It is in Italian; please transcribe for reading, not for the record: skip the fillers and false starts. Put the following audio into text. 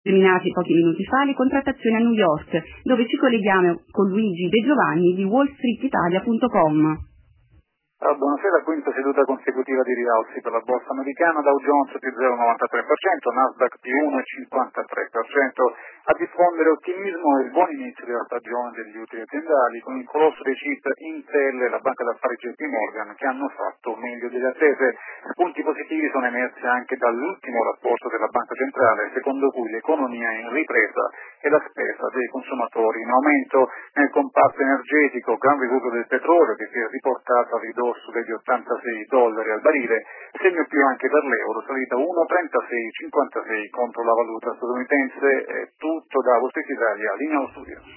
Terminati pochi minuti fa le contrattazioni a New York, dove ci colleghiamo con Luigi De Giovanni di wallstreetitalia.com. Buonasera, quinta seduta consecutiva di rialzi per la borsa americana, Dow Jones più 0,93%, Nasdaq più 1,53%, a diffondere ottimismo e il buon inizio della stagione degli utili aziendali, con il colosso dei chip Intel e la banca d'affari JP Morgan che hanno fatto meglio delle attese. Punti positivi sono emersi anche dall'ultimo rapporto della Banca Centrale, secondo cui l'economia è in ripresa e la spesa dei consumatori in aumento. Nel comparto energetico, gran recupero del petrolio che si è riportato a ridosso degli $86 al barile, segno più anche per l'euro, salita 1,3656 contro la valuta statunitense. È tutto da Wall Street Italia, linea allo studio.